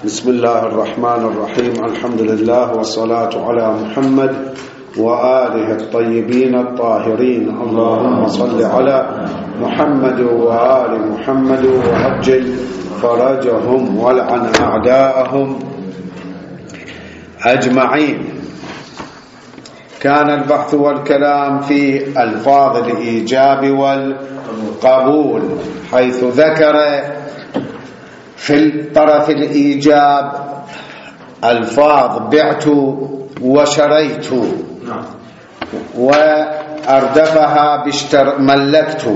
بسم الله الرحمن الرحيم. الحمد لله والصلاة على محمد وآله الطيبين الطاهرين. اللهم صل على محمد وآل محمد وعجل فرجهم والعن أعداءهم أجمعين. كان البحث والكلام في ألفاظ الإيجاب والقبول، حيث ذكر في الطرف الإيجاب ألفاظ بعت وشريت، وأردفها ملكت.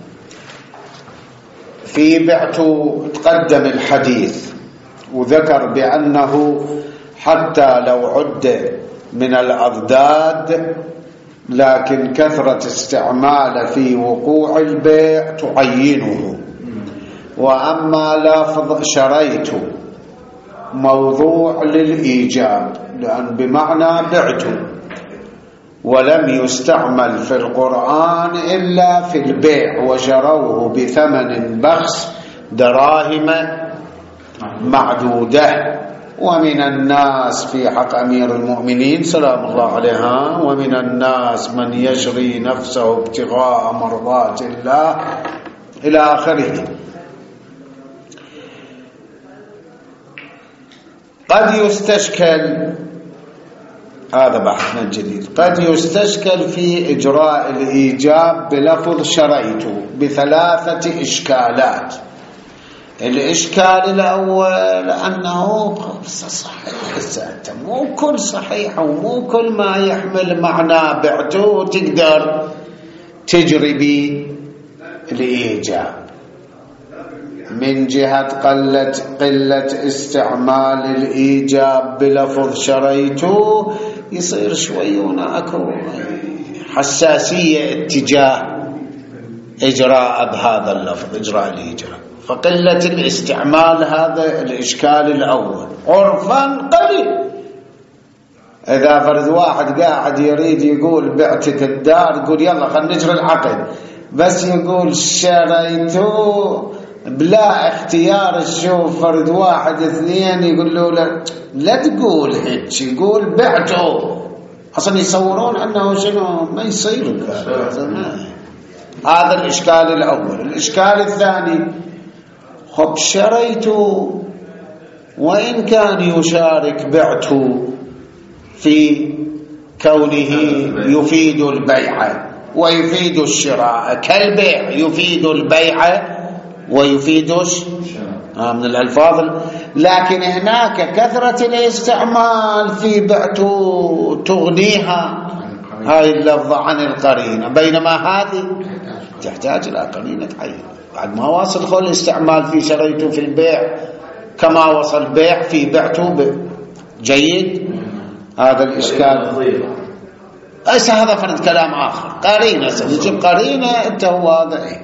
في بعت تقدم الحديث وذكر بأنه حتى لو عد من الأضداد، لكن كثرة استعمال في وقوع البيع تعينه. وأما لفظ شريت موضوع للإيجاب، لأن بمعنى بعت، ولم يستعمل في القرآن إلا في البيع، وشروه بثمن بخس دراهم معدودة. ومن الناس في حق أمير المؤمنين سلام الله عليها، ومن الناس من يشري نفسه ابتغاء مرضات الله إلى آخره. قد يستشكل، هذا بحثنا الجديد، قد يستشكل في إجراء الإيجاب بلفظ شريت بثلاثة إشكالات. الإشكال الأول أنه صحيح، مو كل صحيح ومو كل ما يحمل معنى بعته تقدر تجري به الإيجاب، من جهة قلة استعمال الإيجاب بلفظ شريته. يصير شوي هناك حساسية اتجاه إجراء بهذا اللفظ، إجراء الإيجاب، فقلة الاستعمال هذا الإشكال الأول. عرفا قليل، إذا فرد واحد قاعد يريد يقول بعتك الدار، يقول يلا خلينا نجري العقد، بس يقول شريته بلا اختيار. شوف فرد واحد اثنين يقول له لا تقول هيك، يقول بعته، أصلا يصورون أنه شنو ما يصير. هذا الإشكال الأول. الإشكال الثاني، خب شريته وإن كان يشارك بعته في كونه يفيد البيع ويفيد الشراء، كالبيع يفيد البيع ويفيد من الألفاظ، لكن هناك كثرة الاستعمال في بعته تغنيها هاي اللفظة عن القرينة، بينما هذه تحتاج إلى قرينة عين. بعد ما واصل خل الاستعمال في شريته في البيع كما وصل بيع في بعته جيد. هذا الإشكال أيس هذا فرد كلام آخر، قرينة سنجيب قرينة أنت هو هذا.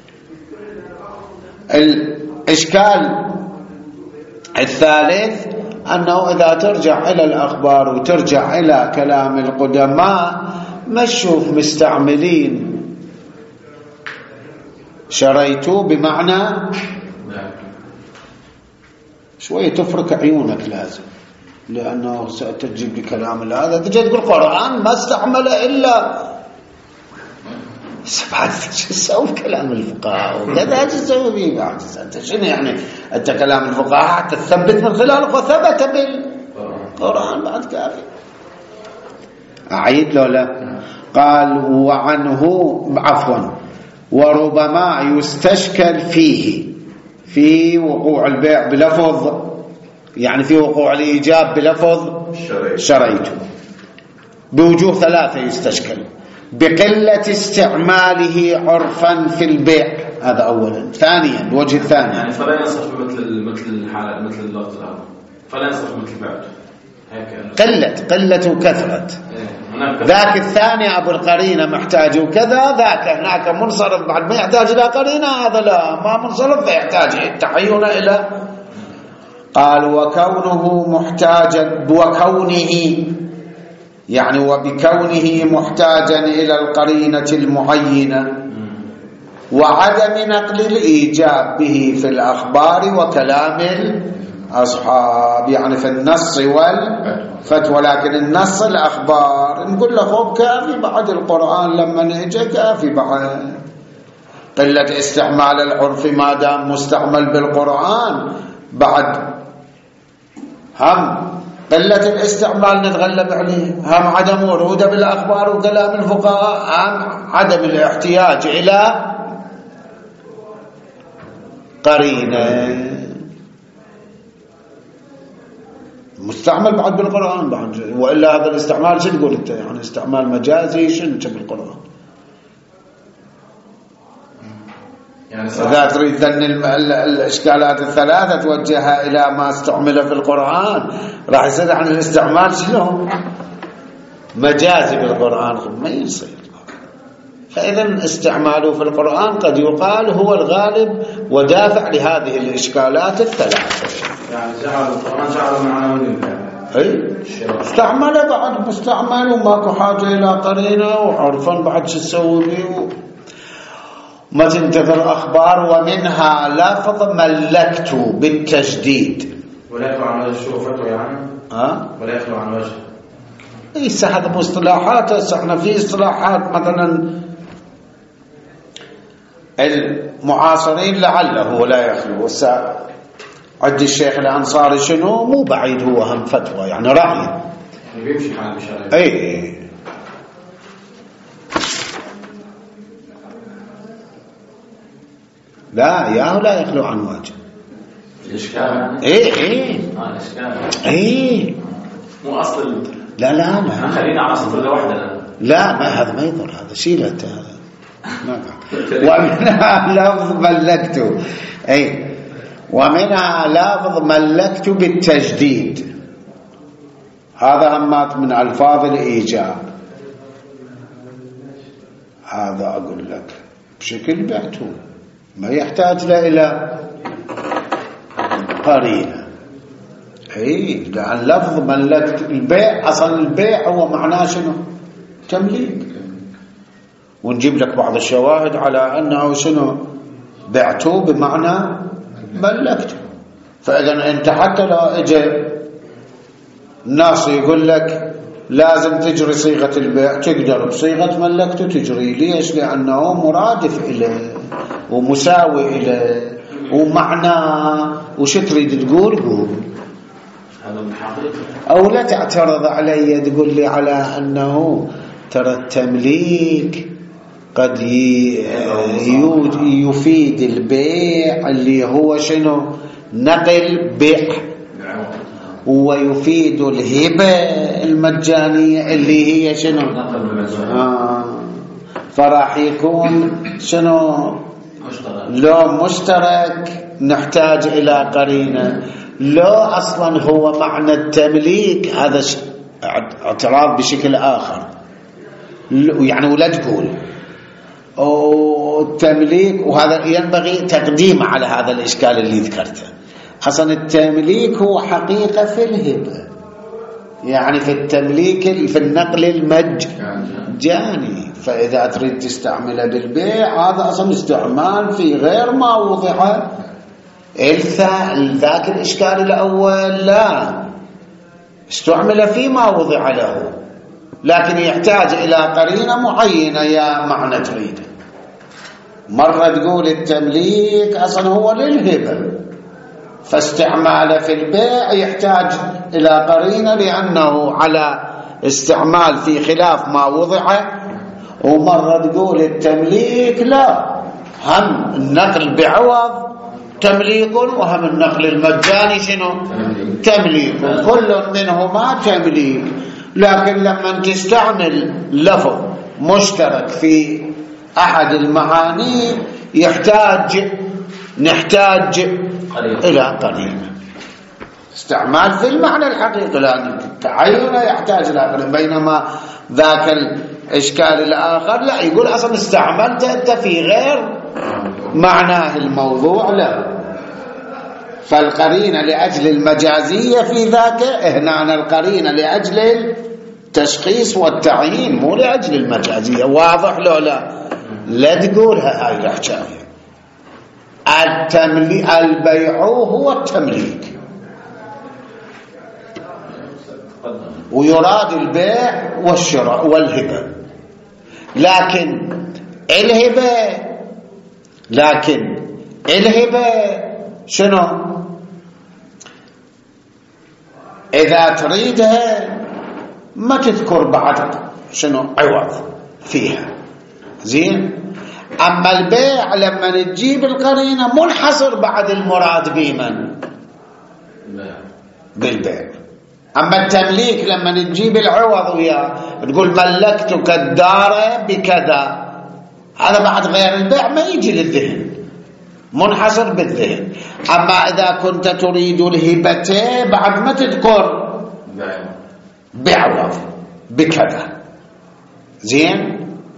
الإشكال الثالث أنه إذا ترجع إلى الأخبار وترجع إلى كلام القدماء، ما تشوف مستعملين شريتوا بمعنى شوية تفرك عيونك لازم، لأنه ستجيب بكلام هذا تجي تقول القرآن ما استعمل إلا بعد شو تسوي كلام الفقهاء وكذا تسوي به بعد. أنت شنو يعني؟ أنت كلام الفقهاء تثبت من خلاله، وثبت بالقرآن بعد كافي. أعيد له لا؟ قال وعنه عفوا وربما يستشكل فيه في وقوع البيع بلفظ، يعني في وقوع الإيجاب بلفظ شريته بوجوه ثلاثة يستشكل: بقلة استعماله عرفا في البيع، هذا أولا. ثانيا الوجه الثاني، يعني فلا ينصف مثل الحالة مثل اللفظ هذا، فلا ينصف مثل بعد قلة وكثرة. ذاك الثاني أبو القرينة محتاج وكذا، ذاك هناك منصرف بعد ما يحتاج إلى قرينة، هذا لا ما منصرف فيحتاج التحيون إلى. قال وكونه محتاجا، وكونه يعني وبكونه محتاجا إلى القرينة المعينة، وعدم نقل الإيجاب به في الأخبار وكلام أصحاب يعني في النص والفتوى، لكن النص الأخبار نقول له كافي بعد القرآن لما نجي كافي بعد قلة استعمال العرف ما دام مستعمل بالقرآن، بعد هم قلة الاستعمال نتغلب عليه، هم عدم وروده بالأخبار وكلام الفقهاء، هم عدم الاحتياج إلى قرينة. مستعمل بعد بالقرآن بعد، وإلا هذا الاستعمال شو تقول أنت؟ يعني استعمال مجازي شنو بالقرآن؟ يعني إذا تريد أن الإشكالات الثلاثة توجهها إلى ما استعمل في القرآن راح يصير عن الاستعمال شنو؟ مجازي بالقرآن، ما يصير. فإذا استعماله في القرآن قد يقال هو الغالب ودافع لهذه الإشكالات الثلاثة. يعني جعل القرآن جعل معنوي، أي استعمله بعد مستعمل وماكو حاجة إلى قرينة، وعرفا بعد شو تسوي به ما تنتظر أخبار. ومنها لفظ ملكت بالتجديد، ولا يخلو عن وجه شو فتوى يعني؟ ولا يخلو عن وجه. إيه هذا مصطلحات. احنا في اصطلاحات مثلا المعاصرين لعله ولا يخلو. عد الشيخ الأنصاري شنو مو بعيد هو هم فتوى يعني رأي يعني بيمشي حال بشرعي. اي لا يخلو عن وجه الإشكال. اي الإشكال مو أصل. لا خلينا على سطر وحدنا. لا ما هذا ما يضر، هذا شيلته هذا ومنها لفظ ملكته. اي ومنها لفظ ملكت بالتجديد، هذا همات من ألفاظ الإيجاب. هذا أقول لك بشكل بعته ما يحتاج إلى قرينة. اي لأن لفظ ملكت البيع، أصلا البيع هو معناه شنو؟ تمليك. ونجيب لك بعض الشواهد على أنه شنو بعته بمعنى ملكته. فإذا أنت حتى لو اجى الناس يقول لك لازم تجري صيغة البيع، تقدر بصيغة ملكته تجري. ليش؟ لأنه مرادف إليه ومساوي إليه ومعناه. وش تريد تقول؟ قول. أو لا تعترض علي تقول لي على أنه ترى التمليك قد يفيد البيع اللي هو شنو نقل بيع، ويفيد الهبة المجانية اللي هي شنو فراح يكون شنو لو مشترك نحتاج إلى قرينة. لو أصلا هو معنى التمليك هذا اعتراض بشكل آخر يعني. ولا تقول التمليك، وهذا ينبغي تقديم على هذا الإشكال اللي ذكرته. أصلا التمليك هو حقيقة في الهبة، يعني في التمليك في النقل المجاني. فإذا تريد تستعمله بالبيع هذا أصلا استعمال في غير ما وضع. ذاك الإشكال الأول لا استعمل فيما وضع له، لكن يحتاج إلى قرينة معينة يا معنى تريد. مرة تقول التمليك أصلا هو للهبة، فاستعماله في البيع يحتاج إلى قرينة لأنه على استعمال في خلاف ما وضع. ومرة تقول التمليك لا، هم النقل بعوض تمليك وهم النقل المجاني شنو تمليك، كل منهما تمليك. لكن لما تستعمل لفظ مشترك في أحد المعاني نحتاج إلى قرينة. استعمال في المعنى الحقيقي لأن التعين يحتاج إلى قرينة، بينما ذاك الإشكال الآخر لا، يقول أصلا استعملت أنت في غير معناه الموضوع. لا، فالقرينة لأجل المجازية في ذاك، هنا القرينة لأجل التشخيص والتعيين مو لأجل المجازية. واضح لو لا تقولها هاي الحكاية. البيع هو التمليك ويراد البيع والشراء والهبة. لكن الهبة شنو؟ إذا تريدها ما تذكر بعد شنو عوض فيها، زين. أما البيع لما تجيب القرينة منحصر بعد المراد بمن؟ بالبيع. أما التمليك لما تجيب العوض وياه تقول ملكتك الدار بكذا، هذا بعد غير البيع ما يجي للذهن، منحصر بالذهن. أما إذا كنت تريد الهبة بعد ما تذكر بعوض بكذا، زين.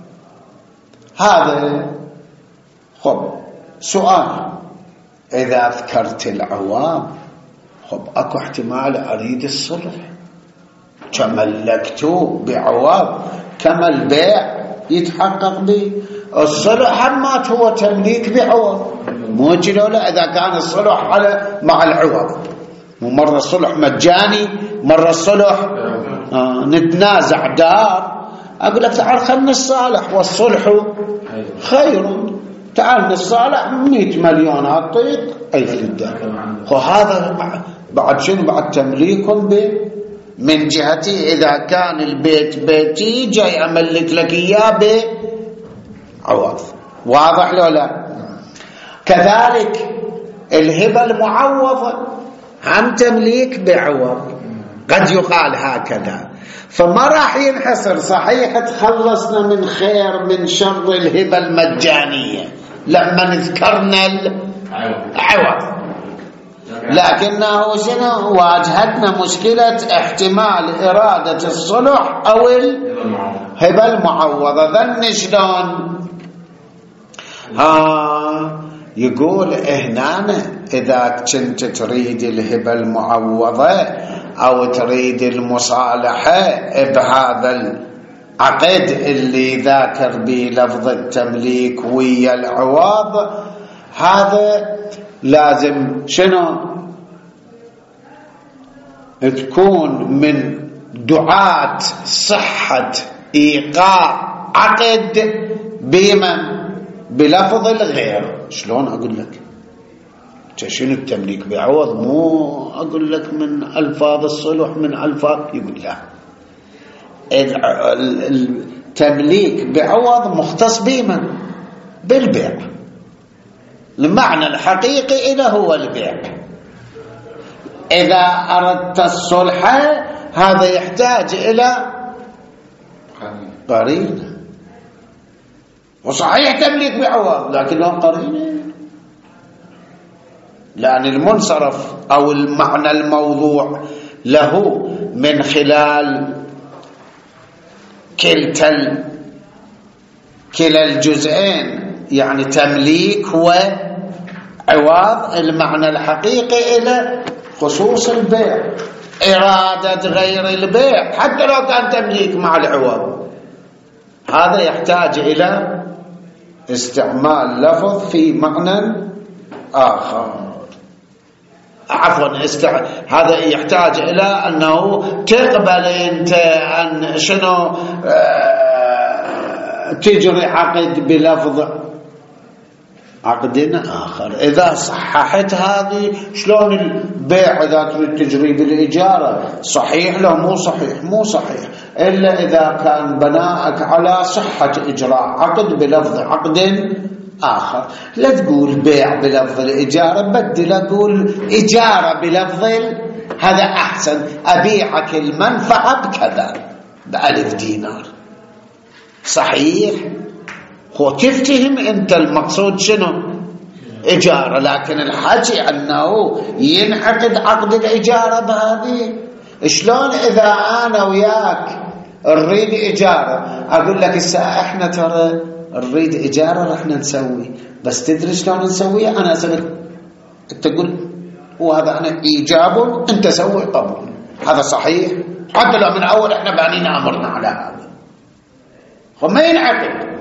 هذا خب سؤال، إذا ذكرت العوام خب أكو احتمال أريد الصلح، تملكته بعوض كما البيع يتحقق به الصلح، همات هو تمليك بعوض موجد ولا؟ إذا كان الصلح على مع العوض، ومرة الصلح مجاني مرة الصلح نتنازع دار، أقول لك تعال خلنا الصالح والصلح خير، تعال نصالح 100 مليون أعطيك أي في الدار. وهذا بعد شنو؟ بعد تمليك من جهتي. إذا كان البيت بيتي جاي أملك لك إياه بعوض، واضح لو لا؟ كذلك الهبة المعوضة عن تمليك بعوض قد يقال هكذا، فما راح ينحصر. صحيح تخلصنا من خير من شر الهبة المجانية لما ذكرنا العوض، لكنه شنو؟ واجهتنا مشكلة احتمال إرادة الصلح أو الهبة المعوضة. ذن شلون؟ يقول هنا إذا كنت تريد الهبة المعوضة أو تريد المصالحة بهذا العقد اللي ذاكر به لفظ التمليك ويا العوض، هذا لازم شنو؟ تكون من دعاة صحة إيقاع عقد بمن؟ بلفظ الغير. شلون أقول لك شنو التمليك بعوض؟ مو أقول لك من ألفاظ الصلح من ألفاظ، يقول لا، التمليك بعوض مختص بمن؟ بالبيع، المعنى الحقيقي إله هو البيع. إذا أردت الصلح هذا يحتاج إلى قرينة، وصحيح تمليك بعوض لكنه قرينة، لأن المنصرف أو المعنى الموضوع له من خلال كلا الجزئين، يعني تمليك وعوض، المعنى الحقيقي إلى خصوص البيع، إرادة غير البيع حتى لو كان تمليك مع العوض، هذا يحتاج إلى استعمال لفظ في معنى آخر. عفوا هذا يحتاج إلى أنه تقبل أنت أن شنو تجري عقد بلفظ عقد آخر. إذا صححت هذه، شلون البيع إذا تريد تجري بالإجارة صحيح له مو صحيح؟ مو صحيح إلا إذا كان بناءك على صحة إجراء عقد بلفظ عقد آخر. لا تقول بيع بلفظ الإجارة، بدل أقول إجارة بلفظ هذا أحسن، أبيعك المنفعة بكذا ب1000 دينار. صحيح هو تفتهم أنت المقصود شنو؟ إجارة، لكن الحكي أنه ينعقد عقد الإجارة بهذه. شلون إذا أنا وياك نريد إجارة، أقول لك إحنا ترى نريد إجارة رح نسوي، بس تدري شلون نسويها؟ أنا أسوي، تقول وهذا أنا إيجاب أنت سوي قبول، هذا صحيح؟ حتى لو من أول إحنا بانين أمرنا على هذا، وما ينعقد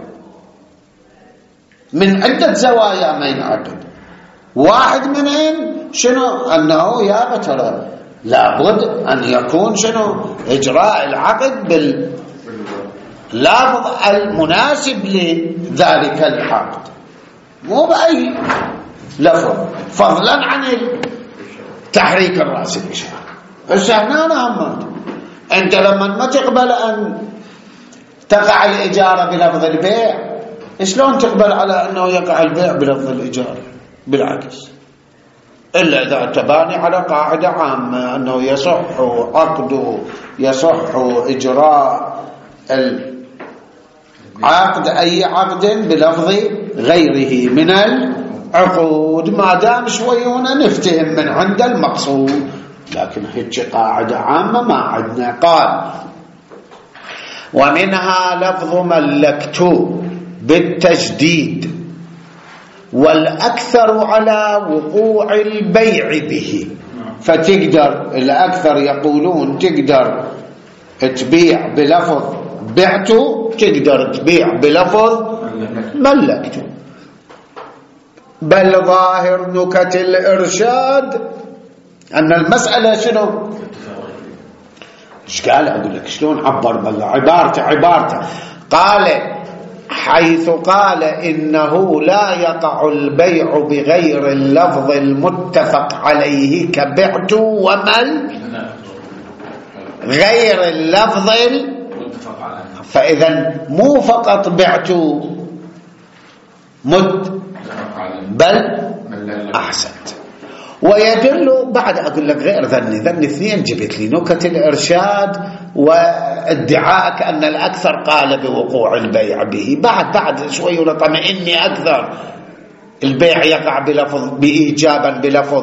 من عدة زوايا. ما ينعقد واحد منهم شنو؟ أنه يا ترى لابد أن يكون شنو إجراء العقد باللفظ المناسب لذلك العقد، مو بأي لفظ، فضلا عن تحريك الرأس الإشارة. هنا أنا أنت لما ما تقبل أن تقع الإجارة بلفظ البيع، شلون تقبل على أنه يقع البيع بلفظ الإجارة؟ بالعكس، إلا إذا تباني على قاعدة عامة أنه يصح إجراء العقد أي عقد بلفظ غيره من العقود، ما دام شويونا نفتهم من عند المقصود، لكن هيك قاعدة عامة ما عندنا. قال ومنها لفظ ملكت بالتجديد والأكثر على وقوع البيع به. فتقدر الأكثر يقولون تقدر تبيع بلفظ بعت، تقدر تبيع بلفظ ملكت. بل ظاهر نكت الإرشاد أن المسألة شنو؟ ايش قال؟ أقول لك شلون عبر بالله عبارته قال حيث قال إنه لا يقع البيع بغير اللفظ المتفق عليه كبعت ومل غير اللفظ فإذا مو فقط بعت بل أحسنت. ويدل بعد أقول لك غير ذني اثنين جبت لي نكت الإرشاد وادعاءك أن الأكثر قال بوقوع البيع به. بعد شوي ولطمئني أكثر البيع يقع بلفظ بإيجابا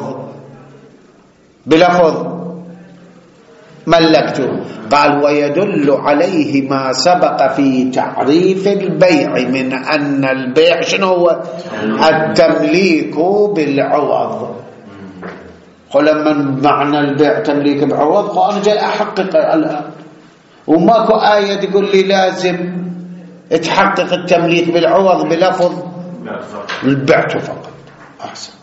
بلفظ ملكته. قال ويدل عليه ما سبق في تعريف البيع من أن البيع شنو هو؟ التمليك بالعوض. لما معنى البيع تمليك بعوض، أنا جاي أحقق الآن وماكو آية تقول لي لازم تحقق التمليك بالعوض بلفظ البعت فقط. أحسن،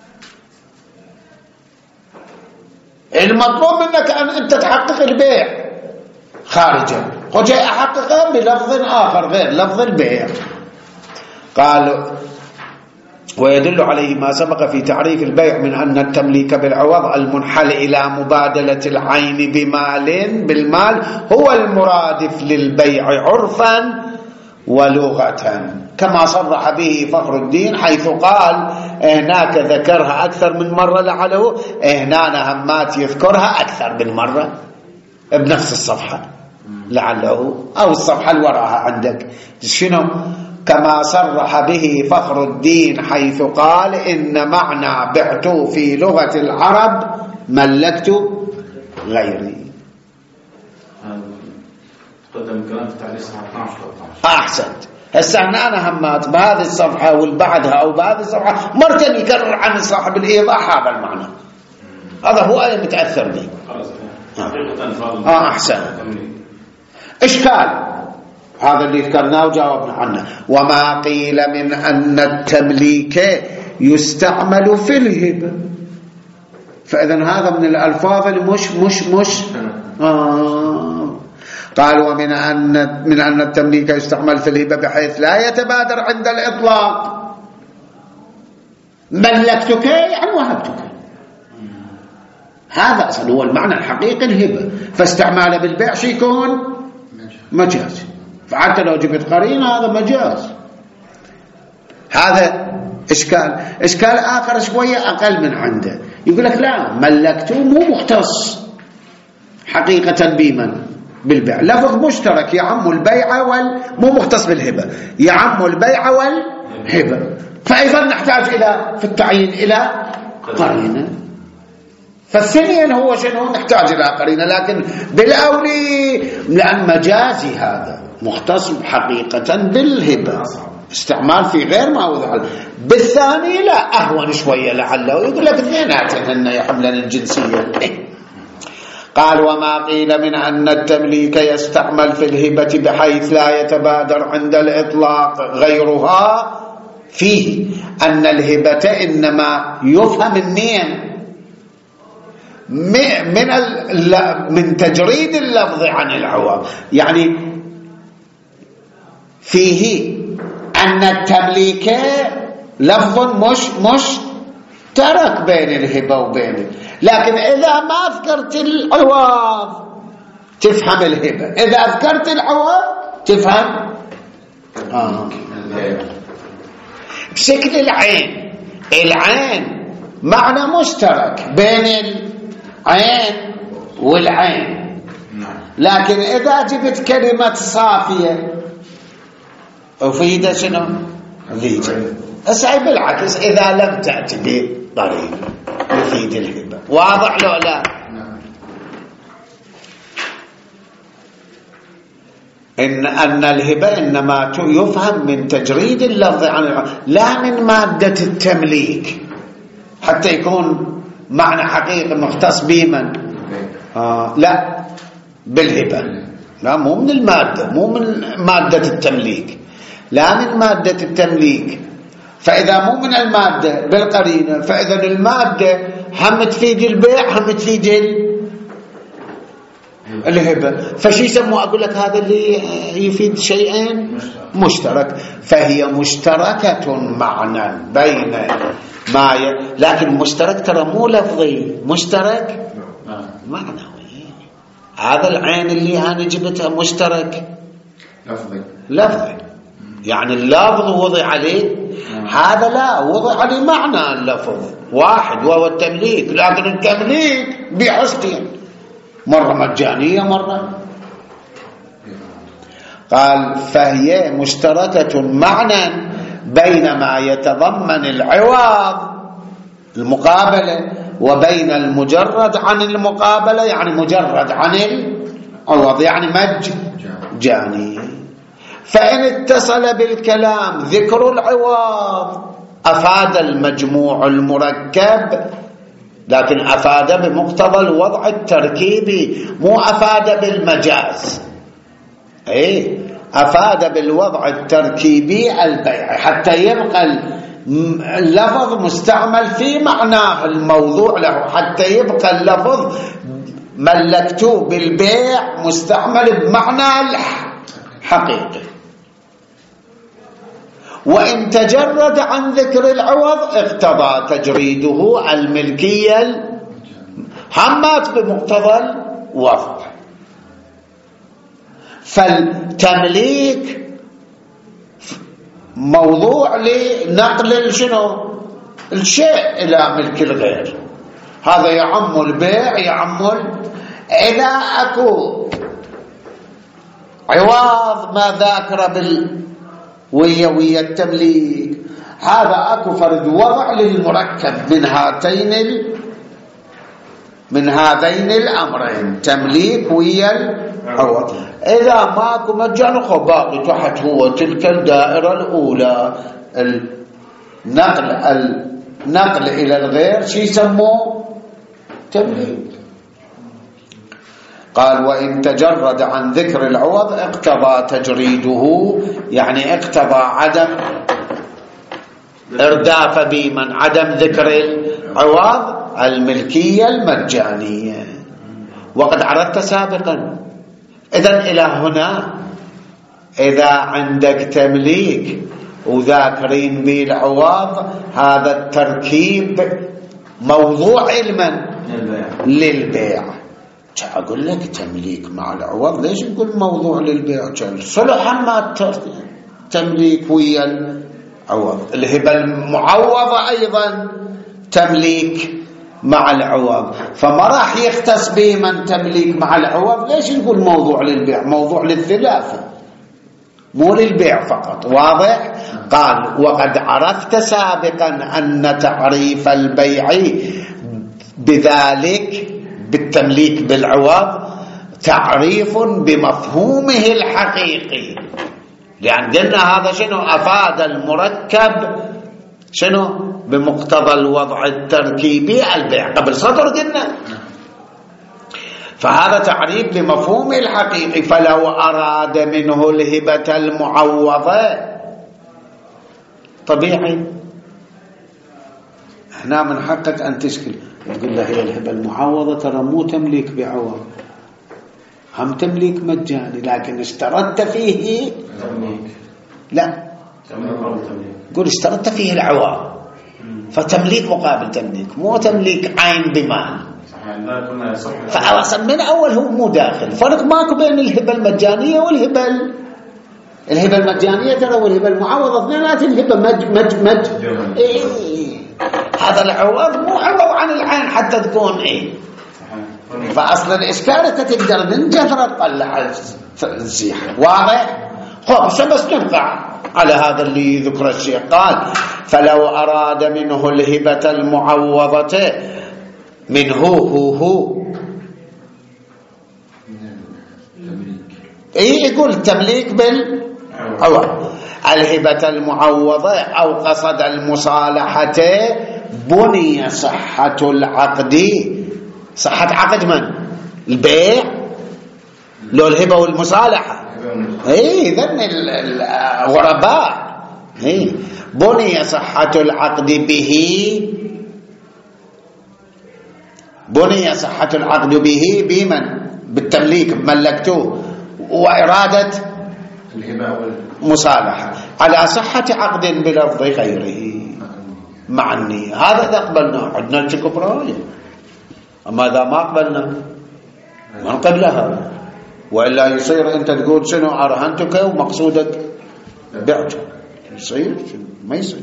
المطلوب منك أن أنت تحقق البيع خارجا، وجاي أحققه بلفظ آخر غير لفظ البيع. قال ويدل عليه ما سبق في تعريف البيع من أن التمليك بالعوض المنحل إلى مبادلة العين بالمال هو المرادف للبيع عرفا ولغة، كما صرح به فخر الدين حيث قال هناك ذكرها أكثر من مرة لعله هنا همات يذكرها أكثر من مرة بنفس الصفحة لعله أو الصفحة اللي وراها عندك شنو؟ كما صرح به فخر الدين حيث قال إن معنى بعت في لغة العرب ملكت غيري. تقدم كلام في تعليق صفحة 12. أحسنت. هسه أنا همات بهذه الصفحة والبعدها أو بهذه الصفحة مرتين يكرر عن صاحب الإيضاح هذا المعنى، هذا هو أنا متأثر به. أحسن. إشكال هذا اللي ذكرناه وجاوبنا عنه. وما قيل من أن التمليك يستعمل في الهبة، فإذا هذا من الألفاظ اللي مش قال ومن أن التمليك يستعمل في الهبة بحيث لا يتبادر عند الإطلاق. ملكتك يعني وهبتك، هذا أصلا هو المعنى الحقيقي الهبة، فاستعماله بالبيع يكون مجاز، فحتى لو جبت قرينة هذا مجاز. هذا إشكال آخر شوية أقل من عنده، يقول لك لا ملكته مو مختص حقيقة بالبيع، لفظ مشترك يعم البيع مو مختص بالهبة، يعم البيع والهبة، فأيضا نحتاج في التعيين إلى قرينة. فالثانيا هو شنو؟ نحتاج إلى قرينة، لكن بالأولي لأن مجازي هذا مختص حقيقة بالهبة، استعمال في غير ما وضع. بالثاني لا أهون شوية لعله، يقول لك اثنيناتهن يحملن الجنسية. قال وما قيل من أن التمليك يستعمل في الهبة بحيث لا يتبادر عند الإطلاق غيرها فيه أن الهبة إنما يفهم النية من تجريد اللفظ عن العوض، يعني فيه أن التمليك لفظ مشترك بين الهبة وبين، لكن إذا ما ذكرت العوض تفهم الهبة، إذا ذكرت العوض تفهم بشكل العين معنى مشترك بين العين والعين، لكن إذا جبت كلمة صافية أفيد شنو؟ ذيك أسعي بالعكس إذا لم تأتي بطريق يفيد الهبة. واضح لو لا؟ أن الهبة إنما يفهم من تجريد اللفظ عن لا من مادة التمليك، حتى يكون معنى حقيقي مختص بمن لا بالهبة، لا مو من المادة، مو من مادة التمليك، لا من مادة التمليك. فإذا مو من المادة بالقرينة، فإذا المادة هم تفيد البيع هم تفيد الهبة، فشي يسموه؟ أقول لك هذا اللي يفيد شيئين مشترك، فهي مشتركة معنى بين ما لكن مشترك ترى مو لفظي، مشترك معنوي. هذا العين اللي أنا جبتها مشترك لفظي، يعني اللفظ وضع عليه، هذا لا وضع عليه معنى اللفظ واحد وهو التمليك، لكن التمليك بحسن مرة مجانية مرة. قال فهي مشتركة معنى بين ما يتضمن العوض المقابلة وبين المجرد عن المقابلة، يعني مجرد عن العوض يعني مجاني. فإن اتصل بالكلام ذكر العوض أفاد المجموع المركب، لكن أفاد بمقتضى الوضع التركيبي، مو أفاد بالمجاز، أفاد بالوضع التركيبي البيع، حتى يبقى اللفظ مستعمل في معناه الموضوع له، حتى يبقى اللفظ ملكته بالبيع مستعمل بمعنى الحقيقي. وإن تجرد عن ذكر العوض اقتضى تجريده الملكية همات بمقتضى الوضع. فالتمليك موضوع لنقل شنو الشيء إلى ملك الغير، هذا يعم البيع يعم إذا أكو عوض ما ذاكر ويا التمليك، هذا أكو فرد وضع للمركب من هذين الأمرين، تمليك ويا العوض. إذا ماكو مجان باقي تحت هو تلك الدائرة الأولى، النقل إلى الغير شي يسموه تمليك. قال وإن تجرد عن ذكر العوض اقتضى تجريده، يعني اقتضى عدم ارداف بمن عدم ذكر العوض الملكية المجانية. وقد عرضت سابقا إذن إلى هنا إذا عندك تمليك وذاكرين بالعوض، هذا التركيب موضوع علما للبيع. أقول لك تمليك مع العوض، ليش نقول موضوع للبيع؟ صلح ما تمليك ويا العوض. الهبة المعوضة أيضا تمليك مع العوض، فما راح يختص به من تمليك مع العوض. ليش نقول موضوع للبيع؟ موضوع للثلاثة مو للبيع فقط. واضح؟ قال وقد عرفت سابقا أن تعريف البيع بذلك بالتمليك بالعوض تعريف بمفهومه الحقيقي، لأن قلنا هذا شنو أفاد المركب شنو بمقتضى الوضع التركيبي البيع، قبل سطر قلنا، فهذا تعريف بمفهومه الحقيقي. فلو أراد منه الهبة المعوضة طبيعي هنا من حقك أن تشكل، تقول له هي الهبة المعوضة ترى مو تمليك بعوض، هم تمليك مجاني، لكن اشترطت فيه لا قول اشترطت فيه العوض، فتمليك مقابل تمليك، مو تمليك عين بمال. فأصلا من أول هو مو داخل، فرق ماكو بين الهبة المجانية والهبة المجانية ترى والهبة المعوضة اثنينات الهبة إيه. هذا العوض مو عوض عن العين حتى تكون إيه. فأصلا الإشكال تقدر من جذر تطلع الزيحة واضح. خب بس نبقى على هذا اللي ذكر الشيخ. قال فلو أراد منه الهبة المعوضة منه هو إيه يقول التمليك بالعوض الهبة المعوضة أو قصد المصالحة بني صحة العقد. صحة عقد من؟ البيع لو الهبة والمصالحة إيه ذن الغرباء إيه. بني صحة العقد به، بني صحة العقد به بمن؟ بالتمليك بملكته وإرادة مصالحة على صحة عقد بلفظ غيره مع النية. هذا إذا قبلنا عندنا الكبرى، أما إذا ما قبلنا ما نقبلها، وإلا يصير أنت تقول شنو أرهنتك ومقصودك بعته، يصير ما يصير.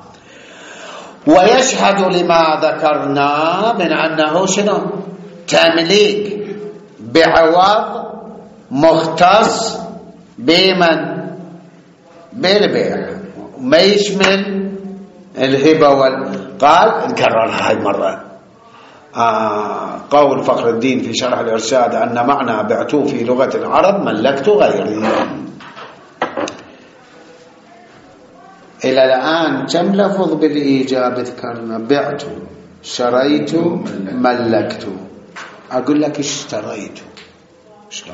ويشهد لما ذكرنا من أنه شنو تمليك بعوض مختص بمن؟ بالبيع، ما يشمل الهبة قال نكررها هاي مرة. قول فخر الدين في شرح الإرشاد أن معنى بعته في لغة العرب ملكت غيري. إلى الآن كم لفظ بالإيجاب ذكرنا؟ بعت، شريت، ملكت. أقول لك اشتريت شلون؟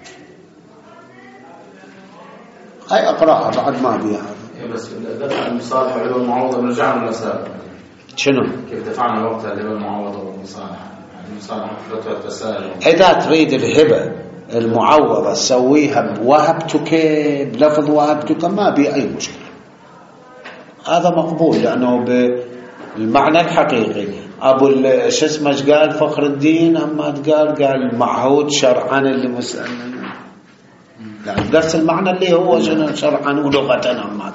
هاي أقرأها بعد ما بيها. بس دفع المصالحة والهبة المعوضة بنرجع للمسألة شنو؟ كيف دفعنا وقتها الهبة المعوضة والمصالحة؟ المصالحة فتوى التسالم. إذا تريد الهبة المعوضة سويها بوهبتك بلفظ وهبتك ما بي أي مشكلة، هذا مقبول لأنه بالمعنى الحقيقي. أبو شو اسمه قال فخر الدين أما قال معهود شرعا اللي مسألنا، يعني نفس المعنى اللي هو شرعا ولغة أما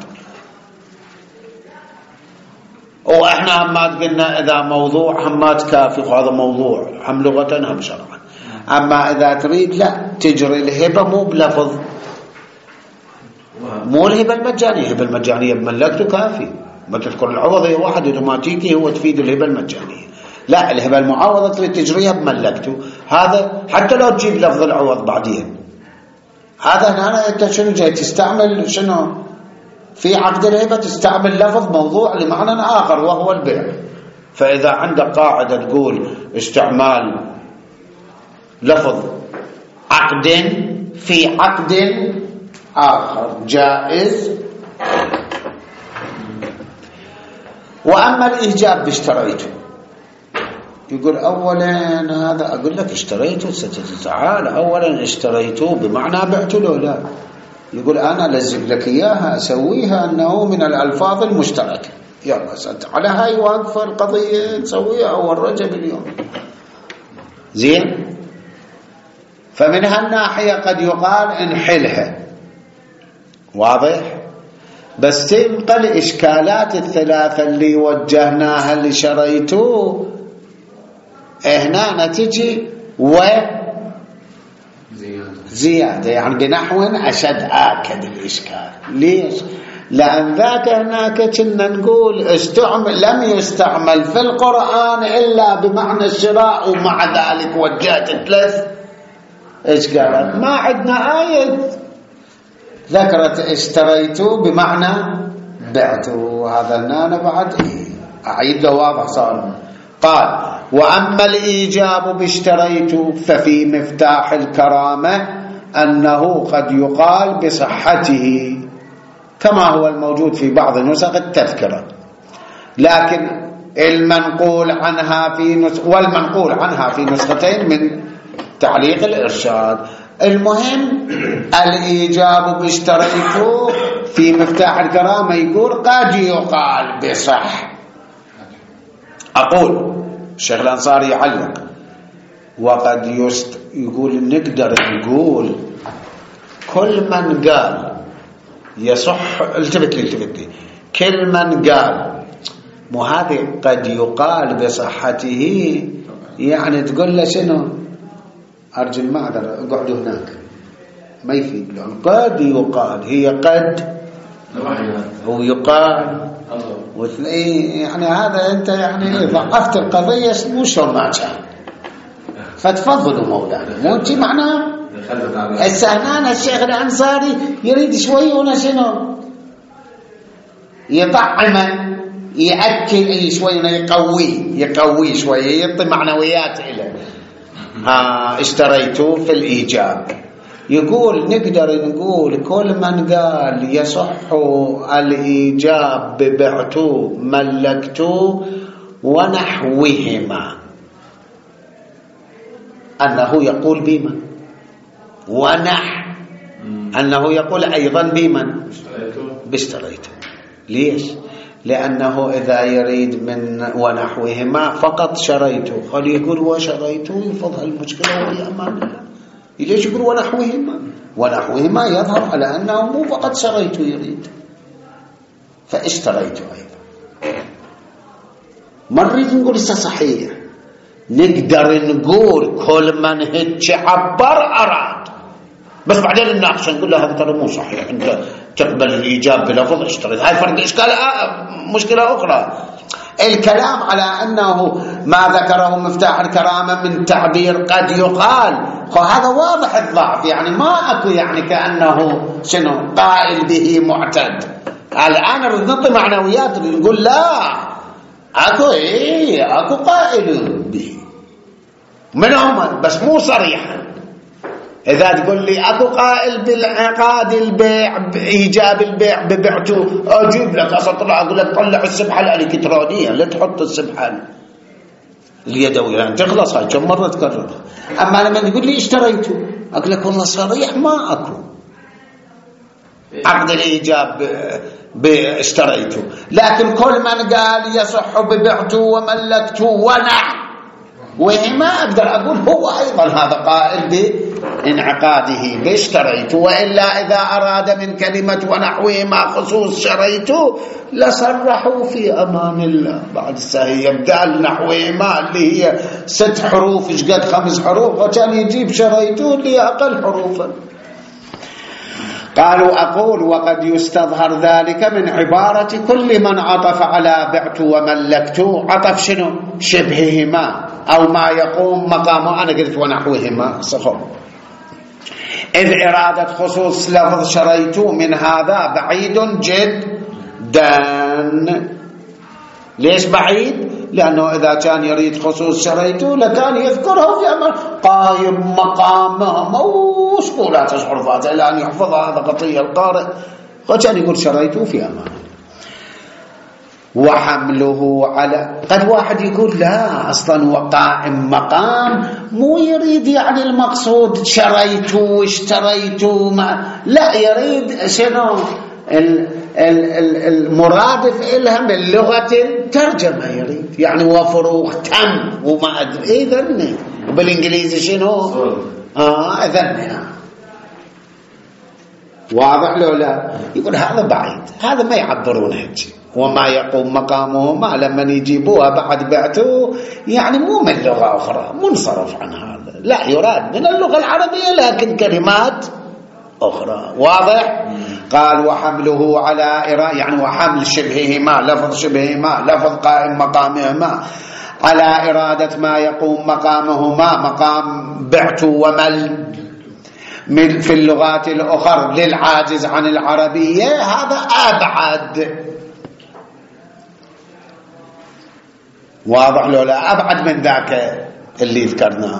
وإحنا همات قلنا إذا موضوع همات كافي، وهذا موضوع هم لغة هم شرعا. أما إذا تريد لا تجري الهبة مو بلفظ، مو الهبة المجانية. الهبة المجانية بملكته كافي، ما تذكر العوض هي واحد اوتوماتيكي هو تفيد الهبة المجانية. لا الهبة المعوضة تريد تجريها بملكته، هذا حتى لو تجيب لفظ العوض بعدين. هذا هنا أنت شنو جاي تستعمل شنو في عقد الهبة؟ تستعمل لفظ موضوع لمعنى آخر وهو البيع. فإذا عندك قاعدة تقول استعمال لفظ عقد في عقد آخر جائز. وأما الإيجاب باشتريته، يقول أولا هذا أقول لك اشتريته ستتعال أولا اشتريته بمعنى بعته له لا، يقول أنا لزق لك إياها أسويها أنه من الألفاظ المشتركة. يلا على هاي واقفة القضية نسويها أول رجب اليوم زين. فمن هالناحية قد يقال انحلها واضح، بس تبقى الإشكالات الثلاثة اللي وجهناها اللي شريته هنا نتيجي زيادة يعني بنحو أشد آكد الإشكال. ليش؟ لأن ذاك هناك كنا نقول لم يستعمل في القرآن إلا بمعنى الشراء، ومع ذلك وجهت 3 إشكالات. ما عندنا آية ذكرت اشتريته بمعنى بعته، هذا هنا بعد أعيد له واضح صار. قال وأما الإيجاب باشتريته ففي مفتاح الكرامة أنه قد يقال بصحته كما هو الموجود في بعض نسخ التذكرة، لكن المنقول عنها والمنقول عنها في نسختين من تعليق الإرشاد. المهم الإيجاب باشتريته في مفتاح الكرامة يقول قد يقال بصح. أقول الشيخ الأنصاري يعلق وقد يقول نقدر نقول كل من قال يصح. التفت لي كل من قال مو هذه قد يقال بصحته، يعني تقول له شنو أرجو المعذرة اقعدوا هناك ما يفيد، لأن قد يقال هي قد هو يقال يعني هذا أنت يعني ضعفت القضية مو شو ما كان. فتفضلوا مولانا مو انت معناه السهنان. الشيخ الأنصاري يريد شوي هنا شنو يطعمه يأكل شوي هنا يقوي شوي يعطي معنويات له. اشتريته في الإيجاب يقول نقدر نقول كل من قال يصح الإيجاب ببعته ملكته ونحوهما أنه يقول بمن أنه يقول أيضا بمن باشتريته. ليش؟ لأنه إذا يريد من ونحوهما فقط شريته قال يقول وشريته يفضل المشكلة ولي أمان الله. ليش يقول ونحوهما يظهر على أنه مو فقط شريته يريد فاشتريته أيضا. ما نريد نقول صحيح، نقدر نقول كل من هيك عبر أراد، بس بعدين الناقش نقول له هذا ترى مو صحيح، أنت تقبل الإيجاب بلفظ اشتريت. هاي فرق إشكال مشكلة أخرى. الكلام على أنه ما ذكره مفتاح الكرامة من تعبير قد يقال هذا واضح الضعف، يعني ما أكو يعني كأنه شنو قائل به معتد. الآن نعطي معنويات نقول لا أكو قائل به منهم بس مو صريحا. إذا تقول لي أكو قائل بالعقاد البيع بإيجاب البيع ببعته أجيب لك أطلع أقول لك طلع السبحة الإلكترونية لا تحط السبحة اليدوية يعني تخلص. هاي كم مرة تكررها. أما لما تقول لي اشتريته أقول لك والله صريح ما أكو عقد الإيجاب باشتريته، لكن كل من قال يصح ببعته وملكته وما أقدر أقول هو أيضا هذا قائل بانعقاده باشتريته. وإلا إذا أراد من كلمة ونحوهما خصوص شريته لصرحوا في أمان الله. بعد السهي يبدأ نحوهما اللي هي 6 حروف إشقد 5 حروف وكان يجيب شريته اللي أقل حروفا. قالوا أقول وقد يستظهر ذلك من عبارة كل من عطف على بعت وملكته عطف شنو شبههما أو ما يقوم مقامه. أنا قلت ونحوهما صفر، إذ إرادة خصوص لفظ شريته من هذا بعيد جدا. ليش بعيد؟ لأنه إذا كان يريد خصوص شريته لكان يذكره في أمر قائم مقامه موش لا تشعر فاتح إلا أن يحفظ هذا قطية القارئ وكان يقول شريته في أمانه. وحمله على قد واحد يقول لا أصلا وقائم مقام مو يريد يعني المقصود شريته واشتريته لا يريد شنو المرادف إلها من لغة الترجمة يريد يعني وفروغ تم وما أدري ذني وبالإنجليزي شنو ذني واضح له لا. يقول هذا بعيد، هذا ما يعبرون هيك وما يقوم مقامه ما لما يجيبوها بعد بعته يعني مو من لغة أخرى منصرف عن هذا، لا يراد من اللغة العربية لكن كلمات أخرى. واضح؟ قال وحمله على يعني وحمل شبههما لفظ شبههما لفظ قائم مقامهما على إرادة ما يقوم مقامهما مقام بعت ومل في اللغات الأخرى للعاجز عن العربية هذا أبعد. واضح له لا أبعد من ذاك اللي ذكرناه.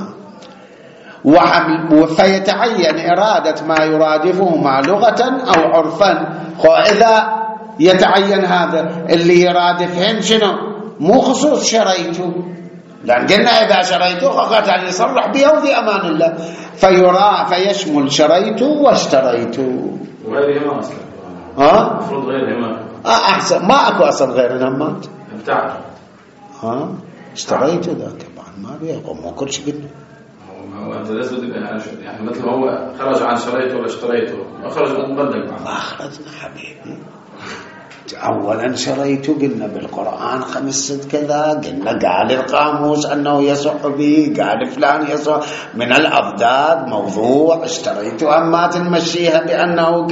فيتعين إرادة ما يرادفهما لغة أو عرفا. إذا يتعين هذا اللي يرادفهن شنو مو خصوص شريت، لأن قلنا إذا شريت فقط يعني يصرح بها وفي أمان الله، فيشمل شريت واشتريت وغيرهما أصلا. المفروض غيرهما أحسن، ما أكو أصل غير الهمات بتاعته. اشتريت ذا طبعا ما بيقع، مو كل شيء قلنا. هو أنت لازم يعني مثل ما هو خرج عن شريته ولا اشتريته، ما خرج عن مبدل. ما خرجنا حبيبي. أولا شريت قلنا بالقرآن 5 كذا، قلنا قال القاموس أنه يصح به، قال فلان يصح من الأضداد موضوع. اشتريت أما تنمشيها بأنه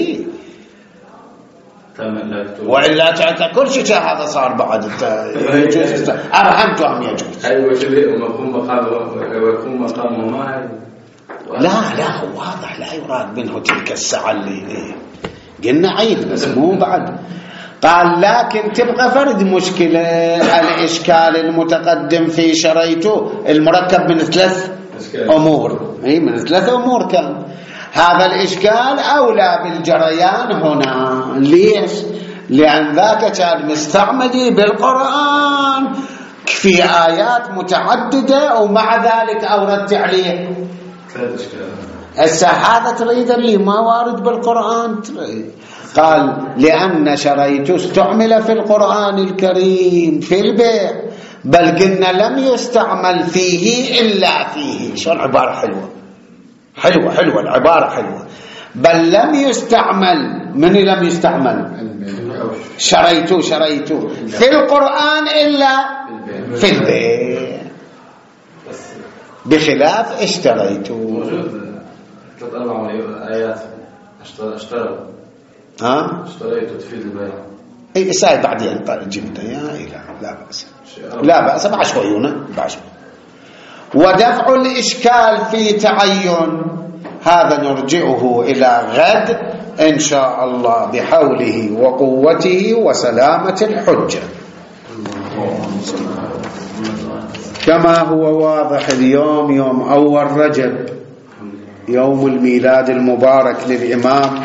وإلا تعطى كل شيء هذا صار بعد يجوز أرحمتهم يجوز. أيوة ويكون مقامه ما لا هو واضح، لا يراد منه تلك الساعة اللي قلنا عيد بس مو بعد. قال لكن تبقى فرد مشكلة الإشكال المتقدم في شريته المركب من 3 أمور، من 3 أمور كان. هذا الإشكال أولى بالجريان هنا. ليش؟ لأن ذاك كان مستعمل بالقرآن في آيات متعددة ومع ذلك أورد تعليق. هذا تريد اللي ما وارد بالقرآن تريد. قال لأن شريت استعمل في القرآن الكريم في البيع، بل قلنا لم يستعمل فيه إلا فيه. شو العبارة حلوة العبارة حلوة. بل لم يستعمل، من لم يستعمل؟ شريت في القرآن إلا في البيع، بخلاف اشتريت. موجود 3-4 آيات اشتريت تفيد البيع. اي ساي بعدين جبتها لا بأس مع شويونه ودفع الإشكال في تعين هذا نرجعه إلى غد إن شاء الله بحوله وقوته وسلامة الحجة. كما هو واضح اليوم يوم أول رجب، يوم الميلاد المبارك للإمام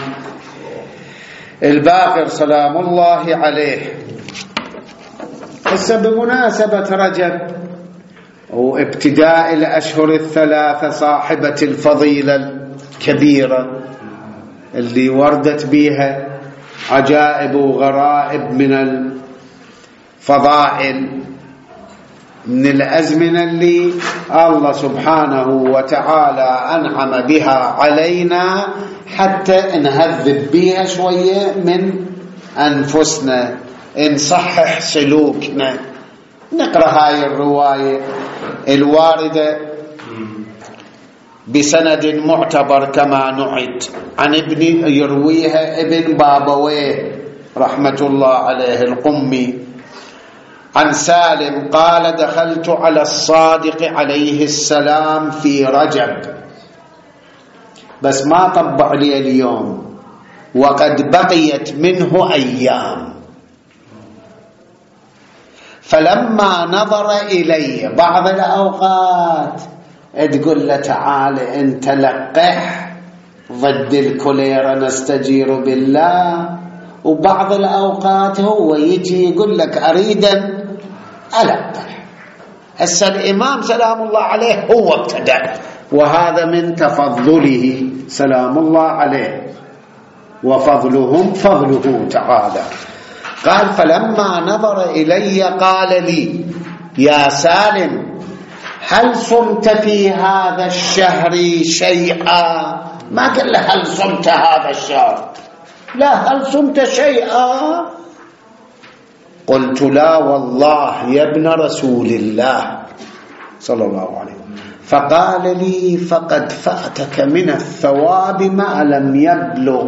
الباقر سلام الله عليه. هسه بمناسبة رجب وابتداء الأشهر 3 صاحبة الفضيلة الكبيرة اللي وردت بها عجائب وغرائب من الفضائل، من الأزمنة اللي الله سبحانه وتعالى أنعم بها علينا حتى نهذب بها شوية من أنفسنا، نصحح سلوكنا. نقرأ هاي الرواية الواردة بسند معتبر كما نعد عن يرويها ابن بابويه رحمة الله عليه القمي عن سالم قال دخلت على الصادق عليه السلام في رجب، بس ما طبع لي اليوم وقد بقيت منه أيام، فلما نظر إلي بعض الأوقات تقول له تعال انت لقح ضد الكوليرا نستجير بالله، وبعض الأوقات هو يجي يقول لك أريد ألقح. هسه الإمام سلام الله عليه هو ابتدأ، وهذا من تفضله سلام الله عليه، وفضلهم فضله تعالى. قال فلما نظر إلي قال لي يا سالم هل صمت في هذا الشهر شيئا؟ ما قال له هل صمت هذا الشهر، لا هل صمت شيئا؟ قلت لا والله يا ابن رسول الله صلى الله عليه وسلم. فقال لي فقد فأتك من الثواب ما لم يبلغ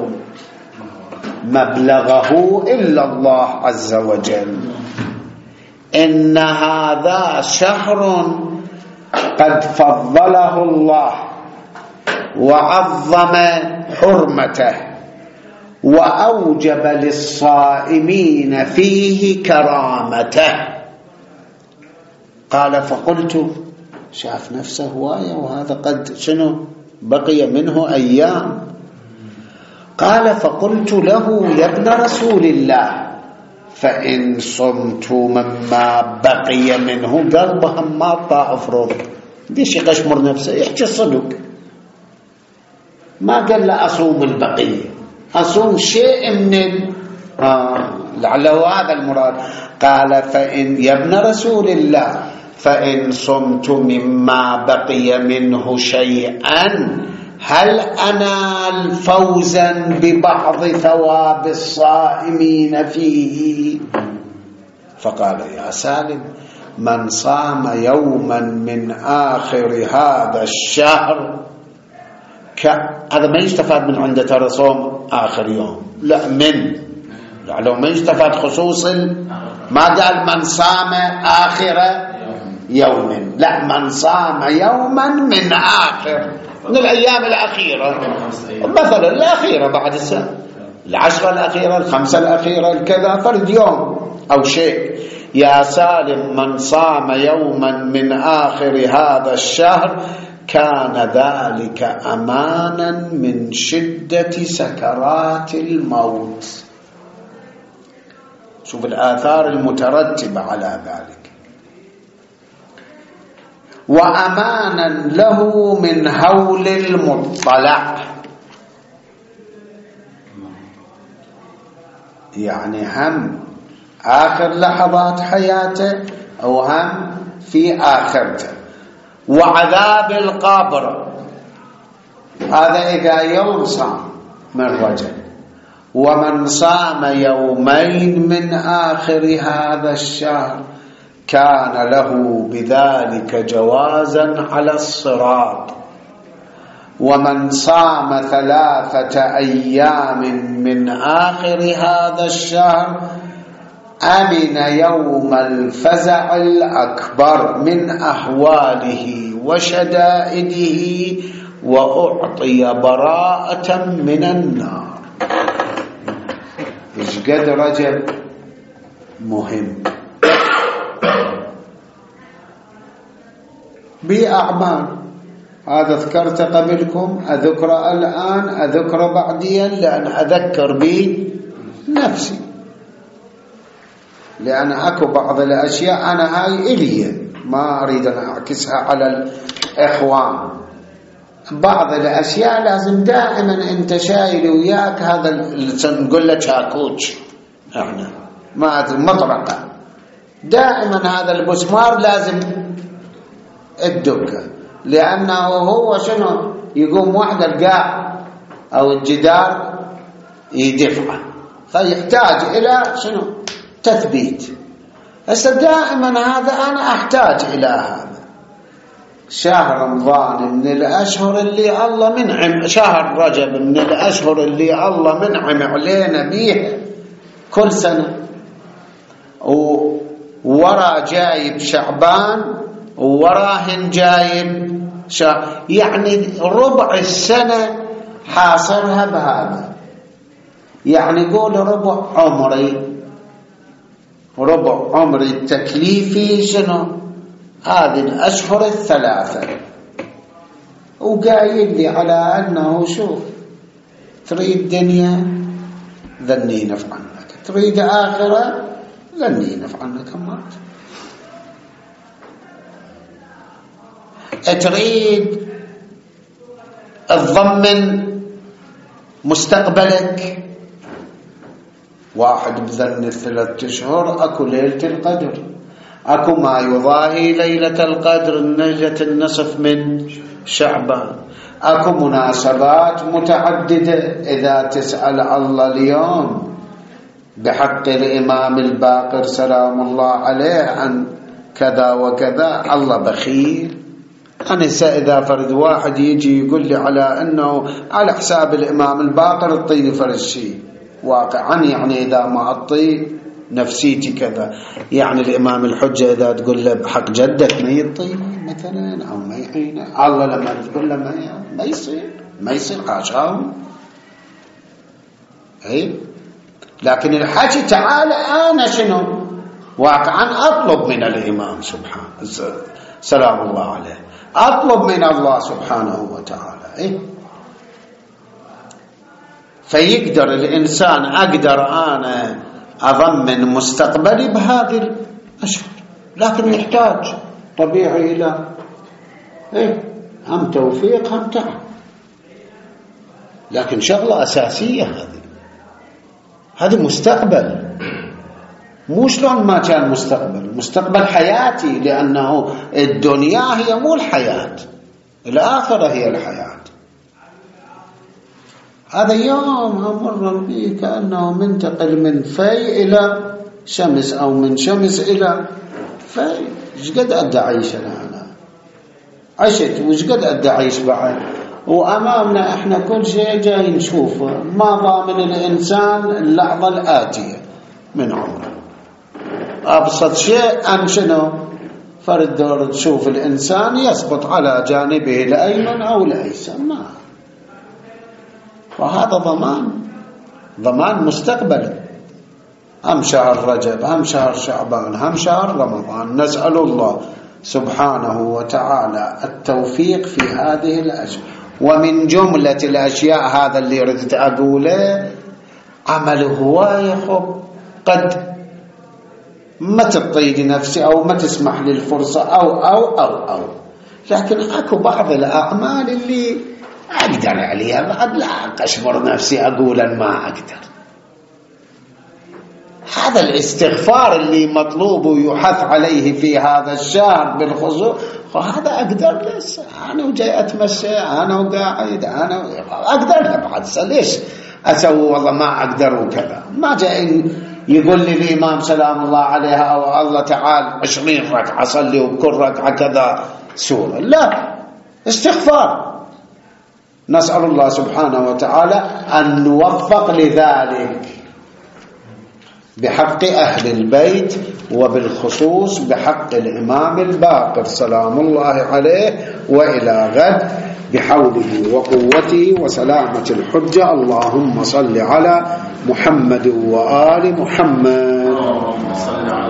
مبلغه إلا الله عز وجل، إن هذا شهر قد فضله الله وعظم حرمته وأوجب للصائمين فيه كرامته. قال فقلت شاف نفسه هواية وهذا قد شنو بقي منه أيام. قال فقلت له يا ابن رسول الله فإن صمت مما بقي منه قلبهم ما طاع فروض ديش يقشمر نفسه يحكي الصدق ما قال له أصوم البقية أصوم شيء من لعله هذا المراد قال فإن يا ابن رسول الله فإن صمت مما بقي منه شيئا هل أنال فوزا ببعض ثواب الصائمين فيه؟ فقال يا سالم من صام يوما من آخر هذا الشهر هذا ما يستفاد من عنده ترى صوم آخر يوم لا من لو ما يستفاد خصوص ما قال من صام آخر يوم لا من صام يوما من آخر من الأيام الأخيرة مثلا الأخيرة بعد السنة 10 الأخيرة 5 الأخيرة كذا فرد يوم أو شيء يا سالم من صام يوما من آخر هذا الشهر كان ذلك أمانا من شدة سكرات الموت. شوف الآثار المترتبة على ذلك. وأمانا له من هول المطلع يعني هم آخر لحظات حياته أو هم في آخرته. وعذاب القبر هذا إذا يوم صام من رجل ومن صام يومين من آخر هذا الشهر كان له بذلك جوازا على الصراط. ومن صام 3 أيام من آخر هذا الشهر أمن يوم الفزع الأكبر من أحواله وشدائده وأعطي براءة من النار. إيش قد رجب مهم بأعمال هذا ذكرت قبلكم أذكر الآن أذكر بعديا لأن أذكر بنفسي لأن أكو بعض الأشياء أنا هاي إلي ما أريد أن أعكسها على الإخوان. بعض الأشياء لازم دائما أنت شايل وياك هذا نقول له شاكوش احنا ما أدري مطرقة دائما هذا البسمار لازم الدقة لأنه هو شنو يقوم واحد القاع أو الجدار يدفعه فيحتاج إلى شنو تثبيت. هسه دائما هذا أنا أحتاج إلى هذا. شهر رمضان من الأشهر اللي الله منعم شهر رجب من الأشهر اللي الله منعم علينا بيه كل سنة وورا جايب شعبان ووراهن جايب يعني ربع السنة حاصرها بهذا يعني قول ربع عمري التكليفي شنو هذه الأشهر 3 وقايل لي على أنه شوف تريد دنيا ذني نفعنك تريد آخرة ذني نفعنك مرت تريد تضمن مستقبلك واحد بذن 3 أشهر أكو ليلة القدر أكو ما يضاهي ليلة القدر نجة النصف من شعبان أكو مناسبات متعددة إذا تسأل الله اليوم بحق الإمام الباقر سلام الله عليه عن كذا وكذا الله بخيل. أنا إذا فرد واحد يجي يقول لي على أنه على حساب الإمام الباقر اعطيني فرد شيء واقعا يعني إذا ما أعطي نفسيتي كذا يعني الإمام الحجة إذا تقول له بحق جدك ما يعطيني مثلا أو ما يعينه الله لما تقول له ما يصير حاشاهم لكن الحكي تعالى أنا شنو واقعا أطلب من الإمام سبحانه سلام الله عليه أطلب من الله سبحانه وتعالى فيقدر الإنسان أقدر أنا أضمن مستقبلي بهذه الأشهر، لكن يحتاج طبيعي إلى هم توفيق هم تعب، لكن شغلة أساسية هذه مستقبل، مو شلون ما كان مستقبل حياتي، لأنه الدنيا هي مو الحياة، الآخرة هي الحياة. هذا يوم أمر به كأنه منتقل من في إلى شمس أو من شمس إلى في. إيش قد أدى عيش أنا عشت، وإيش قد أدى عيش بعد، وأمامنا إحنا كل شيء جاي نشوفه، ما ضامن الإنسان اللحظة الآتية من عمره. أبسط شيء أن شنو فرد دور تشوف الإنسان يسقط على جانبه الأيمن أو الأيسر، ما وهذا ضمان مستقبل. هم شهر رجب، هم شهر شعبان، هم شهر رمضان، نسأل الله سبحانه وتعالى التوفيق في هذه الأشياء. ومن جملة الأشياء هذا اللي ردت أقوله، عمل هواية قد ما تعطي نفسي أو ما تسمح لي الفرصة أو لكن أكو بعض الأعمال اللي أقدر عليها، بعد لا أشمر نفسي أقول أن ما أقدر. هذا الاستغفار اللي مطلوب ويحث عليه في هذا الشهر بالخصوص، هذا أقدر لسه، أنا وجاي أتمشى، أنا وقاعد، أنا أقدر بعد، ليش أسوي والله ما أقدر وكذا. ما جاء يقول لي الإمام سلام الله عليها أو الله تعالى 20 ركعة صلي وكل ركعة كذا سورة، لا، استغفار. نسأل الله سبحانه وتعالى أن نوفق لذلك بحق أهل البيت، وبالخصوص بحق الإمام الباقر سلام الله عليه، وإلى غد بحوله وقوته وسلامة الحجة. اللهم صل على محمد وآل محمد.